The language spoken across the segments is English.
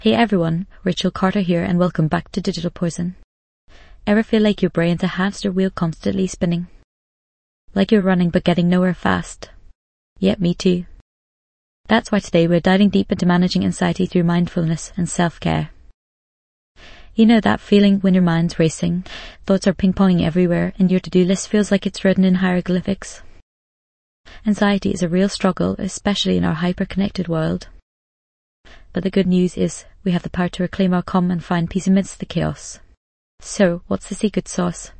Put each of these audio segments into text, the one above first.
Hey everyone, Rachel Carter here and welcome back to Digital Poison. Ever feel like your brain's a hamster wheel constantly spinning? Like you're running but getting nowhere fast? Yep, me too. That's why today we're diving deep into managing anxiety through mindfulness and self-care. You know that feeling when your mind's racing, thoughts are ping-ponging everywhere and your to-do list feels like it's written in hieroglyphics? Anxiety is a real struggle, especially in our hyper-connected world. But the good news is we have the power to reclaim our calm and find peace amidst the chaos. So, what's the secret sauce?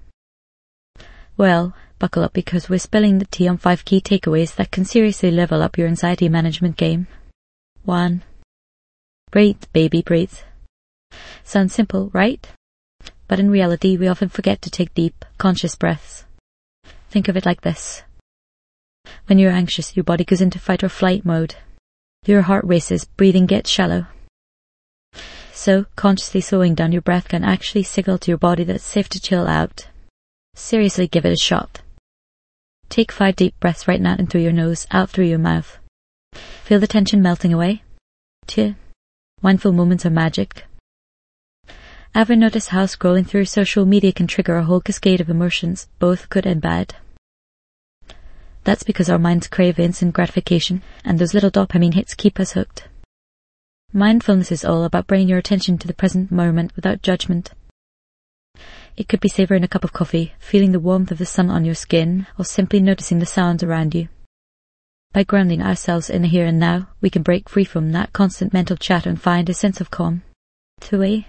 Well, buckle up because we're spilling the tea on 5 key takeaways that can seriously level up your anxiety management game. 1. Breathe, baby, breathe. Sounds simple, right? But in reality, we often forget to take deep, conscious breaths. Think of it like this. When you're anxious, your body goes into fight or flight mode. Your heart races, breathing gets shallow. So, consciously slowing down your breath can actually signal to your body that it's safe to chill out. Seriously, give it a shot. Take 5 deep breaths right now in through your nose, out through your mouth. Feel the tension melting away. 2. Mindful moments are magic. Ever notice how scrolling through social media can trigger a whole cascade of emotions, both good and bad? That's because our minds crave instant gratification, and those little dopamine hits keep us hooked. Mindfulness is all about bringing your attention to the present moment without judgment. It could be savoring a cup of coffee, feeling the warmth of the sun on your skin, or simply noticing the sounds around you. By grounding ourselves in the here and now, we can break free from that constant mental chatter and find a sense of calm. 3.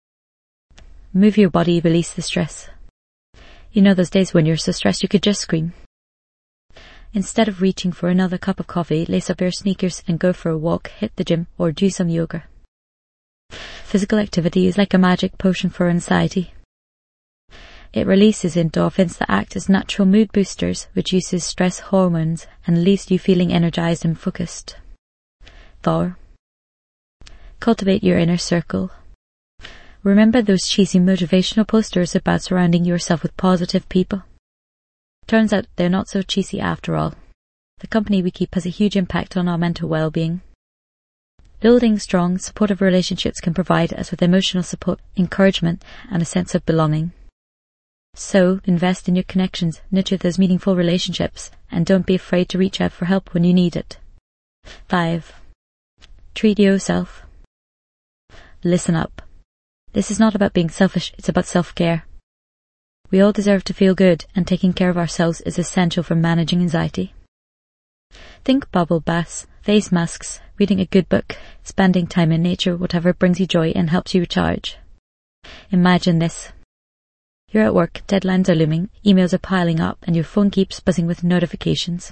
Move your body, release the stress. You know those days when you're so stressed you could just scream. Instead of reaching for another cup of coffee, lace up your sneakers and go for a walk, hit the gym, or do some yoga. Physical activity is like a magic potion for anxiety. It releases endorphins that act as natural mood boosters, reduces stress hormones, and leaves you feeling energized and focused. 4. Cultivate your inner circle. Remember those cheesy motivational posters about surrounding yourself with positive people? Turns out they're not so cheesy after all. The company we keep has a huge impact on our mental well-being. Building strong, supportive relationships can provide us with emotional support, encouragement, and a sense of belonging. So, invest in your connections, nurture those meaningful relationships, and don't be afraid to reach out for help when you need it. 5. Treat yourself. Listen up. This is not about being selfish, it's about self-care. We all deserve to feel good, and taking care of ourselves is essential for managing anxiety. Think bubble baths, face masks, reading a good book, spending time in nature, whatever brings you joy and helps you recharge. Imagine this. You're at work, deadlines are looming, emails are piling up, and your phone keeps buzzing with notifications.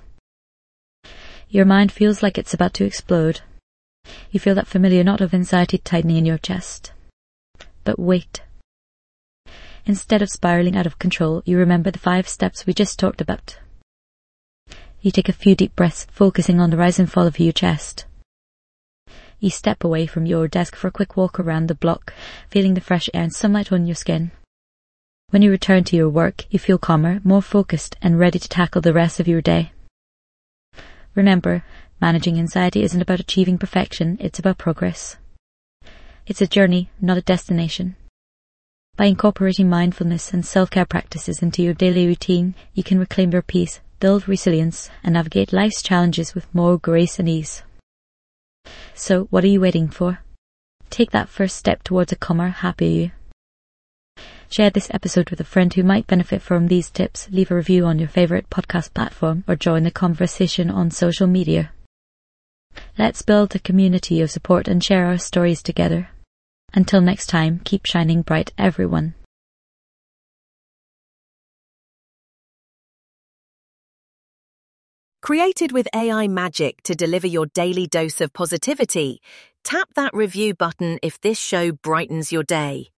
Your mind feels like it's about to explode. You feel that familiar knot of anxiety tightening in your chest. But wait. Instead of spiraling out of control, you remember the 5 steps we just talked about. You take a few deep breaths, focusing on the rise and fall of your chest. You step away from your desk for a quick walk around the block, feeling the fresh air and sunlight on your skin. When you return to your work, you feel calmer, more focused, and ready to tackle the rest of your day. Remember, managing anxiety isn't about achieving perfection, it's about progress. It's a journey, not a destination. By incorporating mindfulness and self-care practices into your daily routine, you can reclaim your peace, build resilience, and navigate life's challenges with more grace and ease. So, what are you waiting for? Take that first step towards a calmer, happier you. Share this episode with a friend who might benefit from these tips, leave a review on your favorite podcast platform, or join the conversation on social media. Let's build a community of support and share our stories together. Until next time, keep shining bright, everyone. Created with AI magic to deliver your daily dose of positivity, tap that review button if this show brightens your day.